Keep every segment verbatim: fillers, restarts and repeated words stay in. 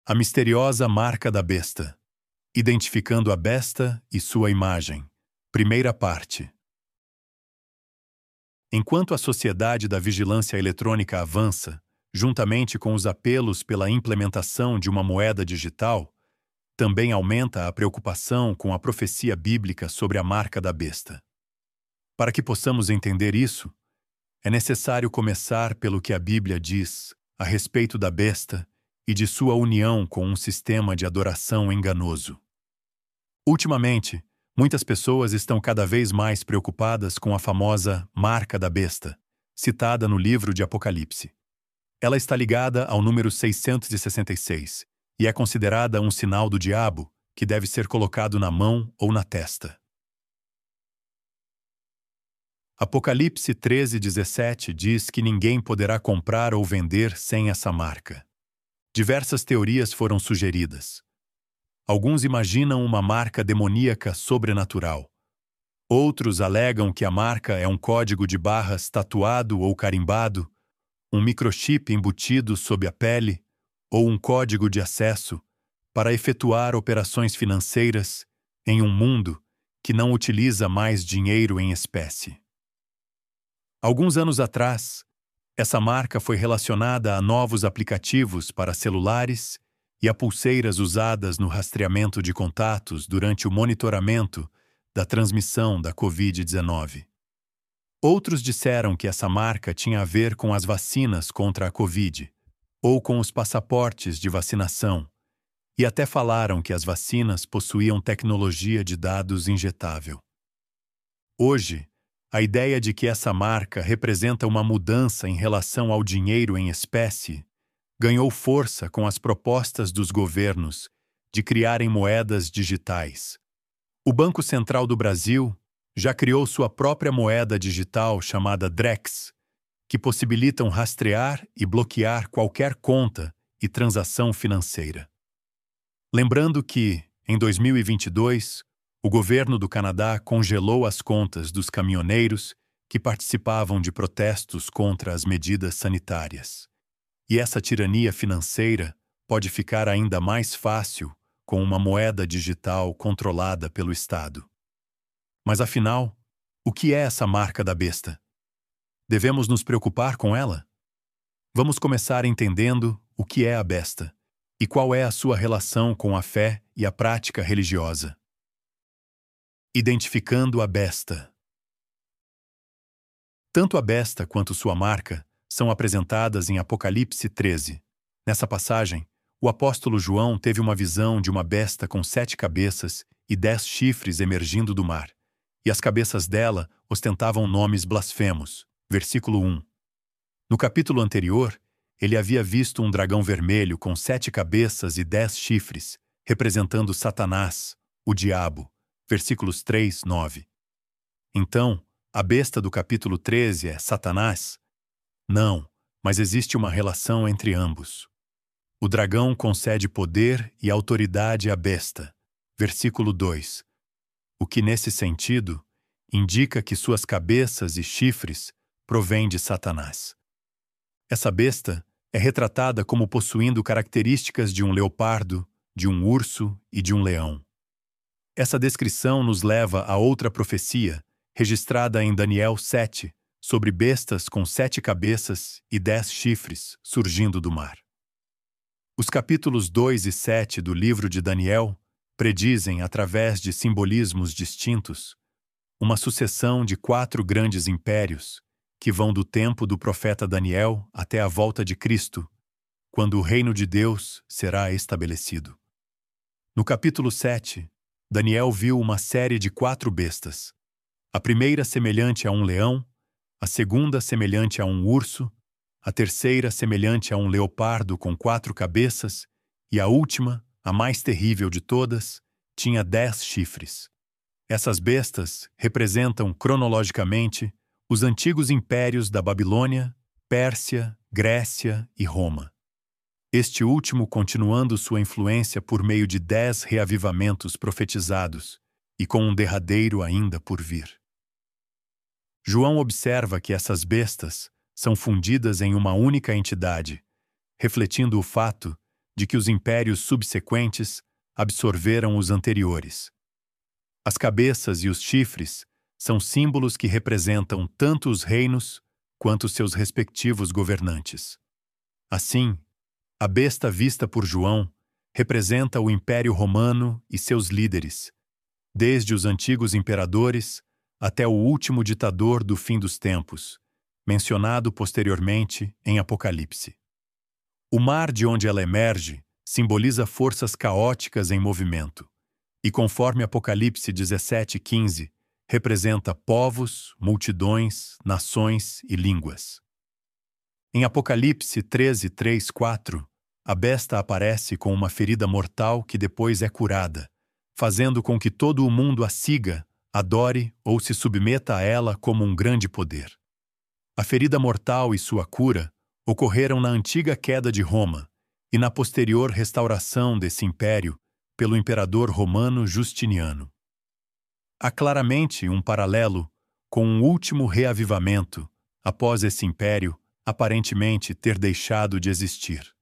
A misteriosa marca da besta. Identificando a besta e sua imagem. Primeira parte. Enquanto a sociedade da vigilância eletrônica avança, juntamente com os apelos pela implementação de uma moeda digital, também aumenta a preocupação com a profecia bíblica sobre a marca da besta. Para que possamos entender isso, é necessário começar pelo que a Bíblia diz a respeito da besta e de sua união com um sistema de adoração enganoso. Ultimamente, muitas pessoas estão cada vez mais preocupadas com a famosa marca da besta, citada no livro de Apocalipse. Ela está ligada ao número seiscentos e sessenta e seis e é considerada um sinal do diabo que deve ser colocado na mão ou na testa. Apocalipse treze, dezessete diz que ninguém poderá comprar ou vender sem essa marca. Diversas teorias foram sugeridas. Alguns imaginam uma marca demoníaca sobrenatural. Outros alegam que a marca é um código de barras tatuado ou carimbado, um microchip embutido sob a pele ou um código de acesso para efetuar operações financeiras em um mundo que não utiliza mais dinheiro em espécie. Alguns anos atrás, essa marca foi relacionada a novos aplicativos para celulares e a pulseiras usadas no rastreamento de contatos durante o monitoramento da transmissão da covid dezenove. Outros disseram que essa marca tinha a ver com as vacinas contra a Covid ou com os passaportes de vacinação, e até falaram que as vacinas possuíam tecnologia de dados injetável. Hoje, a ideia de que essa marca representa uma mudança em relação ao dinheiro em espécie ganhou força com as propostas dos governos de criarem moedas digitais. O Banco Central do Brasil já criou sua própria moeda digital chamada Drex, que possibilitam rastrear e bloquear qualquer conta e transação financeira. Lembrando que, em dois mil e vinte e dois, o governo do Canadá congelou as contas dos caminhoneiros que participavam de protestos contra as medidas sanitárias. E essa tirania financeira pode ficar ainda mais fácil com uma moeda digital controlada pelo Estado. Mas afinal, o que é essa marca da besta? Devemos nos preocupar com ela? Vamos começar entendendo o que é a besta e qual é a sua relação com a fé e a prática religiosa. Identificando a besta. Tanto a besta quanto sua marca são apresentadas em Apocalipse treze. Nessa passagem, o apóstolo João teve uma visão de uma besta com sete cabeças e dez chifres emergindo do mar, e as cabeças dela ostentavam nomes blasfemos. Versículo um. No capítulo anterior, ele havia visto um dragão vermelho com sete cabeças e dez chifres, representando Satanás, o diabo. Versículos três, nove. Então, a besta do capítulo treze é Satanás? Não, mas existe uma relação entre ambos. O dragão concede poder e autoridade à besta. Versículo dois. O que, nesse sentido, indica que suas cabeças e chifres provêm de Satanás. Essa besta é retratada como possuindo características de um leopardo, de um urso e de um leão. Essa descrição nos leva a outra profecia, registrada em Daniel sete, sobre bestas com sete cabeças e dez chifres surgindo do mar. Os capítulos dois e sete do livro de Daniel predizem, através de simbolismos distintos, uma sucessão de quatro grandes impérios que vão do tempo do profeta Daniel até a volta de Cristo, quando o reino de Deus será estabelecido. No capítulo sete, Daniel viu uma série de quatro bestas. A primeira semelhante a um leão, a segunda semelhante a um urso, a terceira semelhante a um leopardo com quatro cabeças e a última, a mais terrível de todas, tinha dez chifres. Essas bestas representam cronologicamente os antigos impérios da Babilônia, Pérsia, Grécia e Roma. Este último continuando sua influência por meio de dez reavivamentos profetizados e com um derradeiro ainda por vir. João observa que essas bestas são fundidas em uma única entidade, refletindo o fato de que os impérios subsequentes absorveram os anteriores. As cabeças e os chifres são símbolos que representam tanto os reinos quanto seus respectivos governantes. Assim, a besta vista por João representa o Império Romano e seus líderes, desde os antigos imperadores até o último ditador do fim dos tempos, mencionado posteriormente em Apocalipse. O mar de onde ela emerge simboliza forças caóticas em movimento, e conforme Apocalipse dezessete, quinze, representa povos, multidões, nações e línguas. Em Apocalipse treze, três, quatro, a besta aparece com uma ferida mortal que depois é curada, fazendo com que todo o mundo a siga, adore ou se submeta a ela como um grande poder. A ferida mortal e sua cura ocorreram na antiga queda de Roma e na posterior restauração desse império pelo imperador romano Justiniano. Há claramente um paralelo com um último reavivamento após esse império aparentemente ter deixado de existir.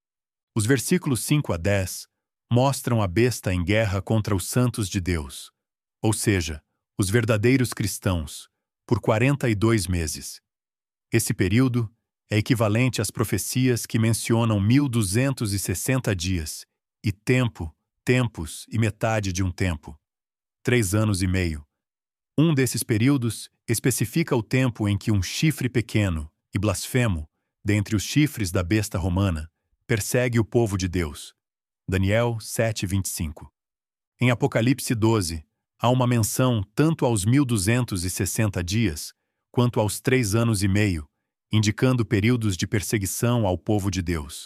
Os versículos cinco a dez mostram a besta em guerra contra os santos de Deus, ou seja, os verdadeiros cristãos, por quarenta e dois meses. Esse período é equivalente às profecias que mencionam mil duzentos e sessenta dias e tempo, tempos e metade de um tempo, três anos e meio. Um desses períodos especifica o tempo em que um chifre pequeno e blasfemo, dentre os chifres da besta romana, persegue o povo de Deus. Daniel sete, vinte e cinco. Em Apocalipse doze, há uma menção tanto aos mil duzentos e sessenta dias quanto aos três anos e meio, indicando períodos de perseguição ao povo de Deus.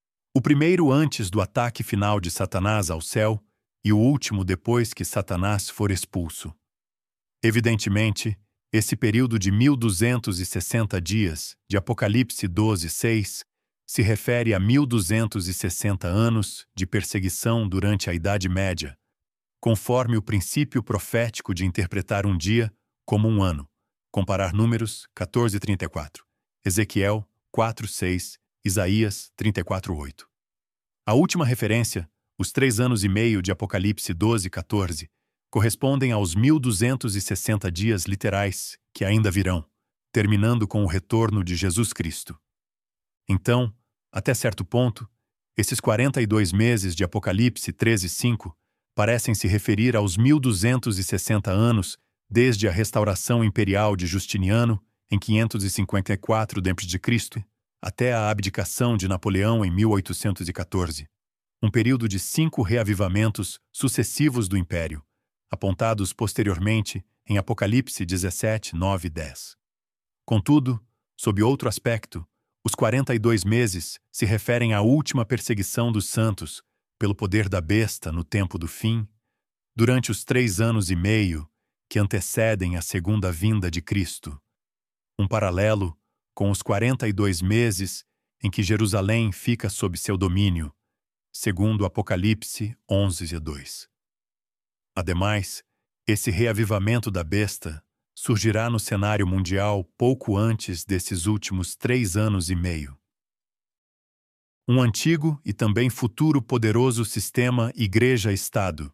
O primeiro antes do ataque final de Satanás ao céu e o último depois que Satanás for expulso. Evidentemente, esse período de mil duzentos e sessenta dias, de Apocalipse doze, seis, se refere a mil duzentos e sessenta anos de perseguição durante a Idade Média, conforme o princípio profético de interpretar um dia como um ano. Comparar Números quatorze, trinta e quatro, Ezequiel quatro, seis, Isaías trinta e quatro, oito. A última referência, os três anos e meio de Apocalipse doze, quatorze, correspondem aos mil duzentos e sessenta dias literais que ainda virão, terminando com o retorno de Jesus Cristo. Então, até certo ponto, esses quarenta e dois meses de Apocalipse treze, cinco parecem se referir aos mil duzentos e sessenta anos desde a restauração imperial de Justiniano, em quinhentos e cinquenta e quatro depois de Cristo, até a abdicação de Napoleão em mil oitocentos e quatorze, um período de cinco reavivamentos sucessivos do Império, apontados posteriormente em Apocalipse dezessete, nove e dez. Contudo, sob outro aspecto, os quarenta e dois meses se referem à última perseguição dos santos pelo poder da besta no tempo do fim, durante os três anos e meio que antecedem a segunda vinda de Cristo. Um paralelo com os quarenta e dois meses em que Jerusalém fica sob seu domínio, segundo Apocalipse onze e dois. Ademais, esse reavivamento da besta surgirá no cenário mundial pouco antes desses últimos três anos e meio. Um antigo e também futuro poderoso sistema Igreja-Estado.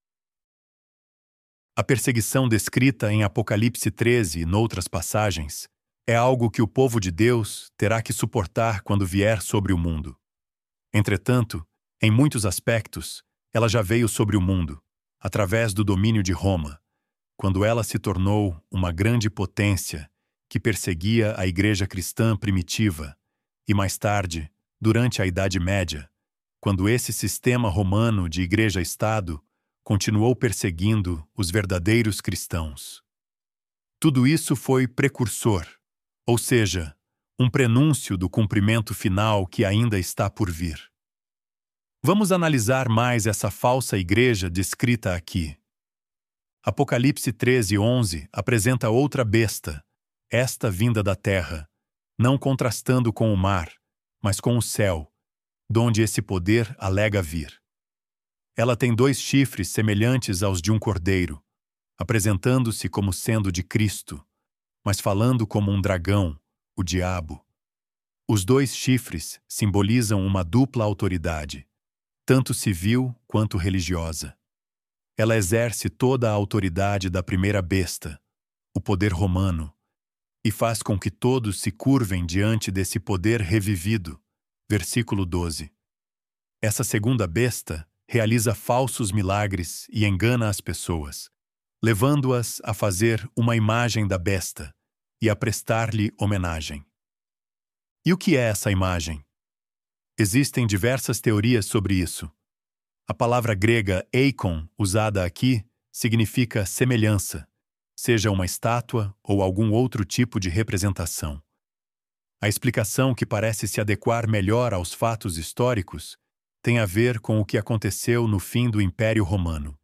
A perseguição descrita em Apocalipse treze e noutras passagens é algo que o povo de Deus terá que suportar quando vier sobre o mundo. Entretanto, em muitos aspectos, ela já veio sobre o mundo, através do domínio de Roma, quando ela se tornou uma grande potência que perseguia a igreja cristã primitiva, e mais tarde, durante a Idade Média, quando esse sistema romano de igreja-estado continuou perseguindo os verdadeiros cristãos. Tudo isso foi precursor, ou seja, um prenúncio do cumprimento final que ainda está por vir. Vamos analisar mais essa falsa igreja descrita aqui. Apocalipse treze, onze apresenta outra besta, esta vinda da terra, não contrastando com o mar, mas com o céu, donde esse poder alega vir. Ela tem dois chifres semelhantes aos de um cordeiro, apresentando-se como sendo de Cristo, mas falando como um dragão, o diabo. Os dois chifres simbolizam uma dupla autoridade, tanto civil quanto religiosa. Ela exerce toda a autoridade da primeira besta, o poder romano, e faz com que todos se curvem diante desse poder revivido. Versículo doze. Essa segunda besta realiza falsos milagres e engana as pessoas, levando-as a fazer uma imagem da besta e a prestar-lhe homenagem. E o que é essa imagem? Existem diversas teorias sobre isso. A palavra grega eikon, usada aqui, significa semelhança, seja uma estátua ou algum outro tipo de representação. A explicação que parece se adequar melhor aos fatos históricos tem a ver com o que aconteceu no fim do Império Romano.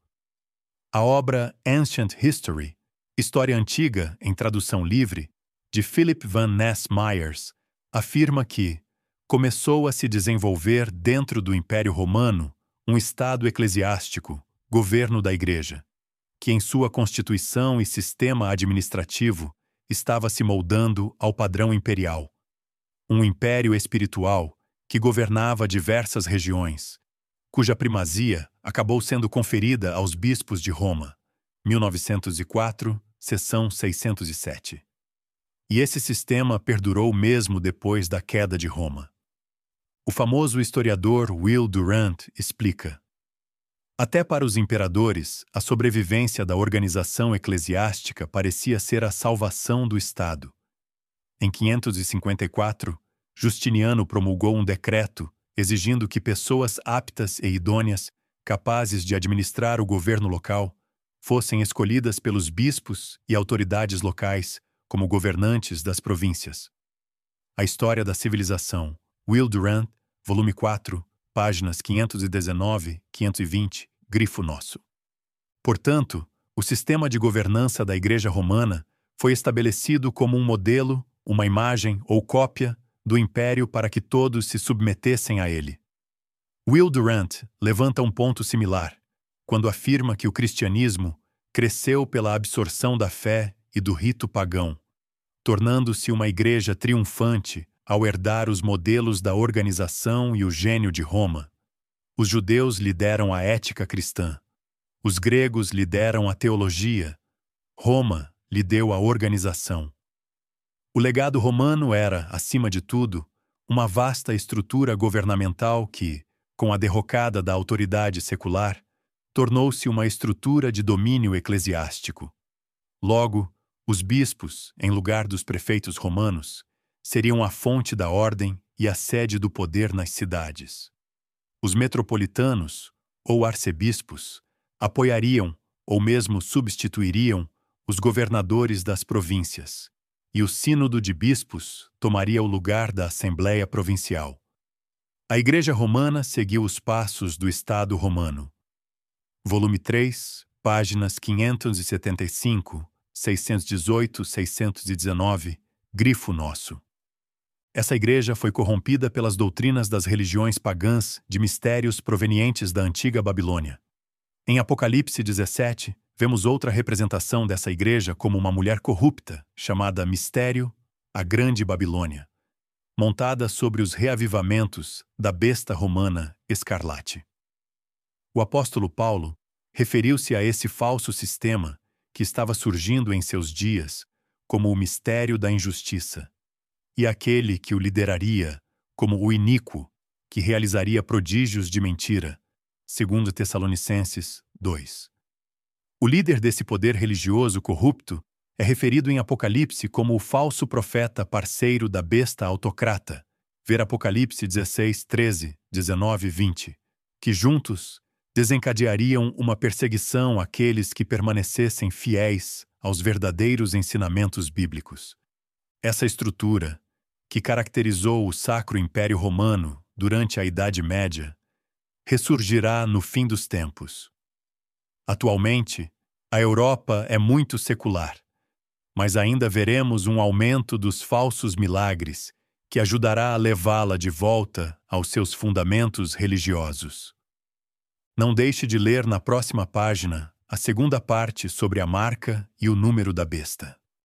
A obra Ancient History, História Antiga em tradução livre, de Philip Van Ness Myers, afirma que começou a se desenvolver dentro do Império Romano um Estado eclesiástico, governo da Igreja, que em sua constituição e sistema administrativo estava se moldando ao padrão imperial. Um império espiritual que governava diversas regiões, cuja primazia acabou sendo conferida aos bispos de Roma, mil novecentos e quatro, seção seiscentos e sete. E esse sistema perdurou mesmo depois da queda de Roma. O famoso historiador Will Durant explica: até para os imperadores, a sobrevivência da organização eclesiástica parecia ser a salvação do Estado. Em quinhentos e cinquenta e quatro, Justiniano promulgou um decreto exigindo que pessoas aptas e idôneas, capazes de administrar o governo local, fossem escolhidas pelos bispos e autoridades locais como governantes das províncias. A História da Civilização, Will Durant, volume quatro, páginas quinhentos e dezenove a quinhentos e vinte, grifo nosso. Portanto, o sistema de governança da Igreja Romana foi estabelecido como um modelo, uma imagem ou cópia do império para que todos se submetessem a ele. Will Durant levanta um ponto similar, quando afirma que o cristianismo cresceu pela absorção da fé e do rito pagão, tornando-se uma igreja triunfante ao herdar os modelos da organização e o gênio de Roma. Os judeus lhe deram a ética cristã, os gregos lhe deram a teologia, Roma lhe deu a organização. O legado romano era, acima de tudo, uma vasta estrutura governamental que, com a derrocada da autoridade secular, tornou-se uma estrutura de domínio eclesiástico. Logo, os bispos, em lugar dos prefeitos romanos, seriam a fonte da ordem e a sede do poder nas cidades. Os metropolitanos, ou arcebispos, apoiariam ou mesmo substituiriam os governadores das províncias, e o sínodo de bispos tomaria o lugar da Assembleia Provincial. A Igreja Romana seguiu os passos do Estado Romano. Volume três, páginas quinhentos e setenta e cinco, seiscentos e dezoito a seiscentos e dezenove, grifo nosso. Essa igreja foi corrompida pelas doutrinas das religiões pagãs de mistérios provenientes da antiga Babilônia. Em Apocalipse dezessete, vemos outra representação dessa igreja como uma mulher corrupta, chamada Mistério, a Grande Babilônia, montada sobre os reavivamentos da besta romana Escarlate. O apóstolo Paulo referiu-se a esse falso sistema que estava surgindo em seus dias como o mistério da injustiça, e aquele que o lideraria como o iníquo, que realizaria prodígios de mentira, segundo Tessalonicenses dois. O líder desse poder religioso corrupto é referido em Apocalipse como o falso profeta parceiro da besta autocrata, ver Apocalipse dezesseis, treze, dezenove e vinte, que juntos desencadeariam uma perseguição àqueles que permanecessem fiéis aos verdadeiros ensinamentos bíblicos. Essa estrutura, que caracterizou o Sacro Império Romano durante a Idade Média, ressurgirá no fim dos tempos. Atualmente, a Europa é muito secular, mas ainda veremos um aumento dos falsos milagres que ajudará a levá-la de volta aos seus fundamentos religiosos. Não deixe de ler na próxima página a segunda parte sobre a marca e o número da besta.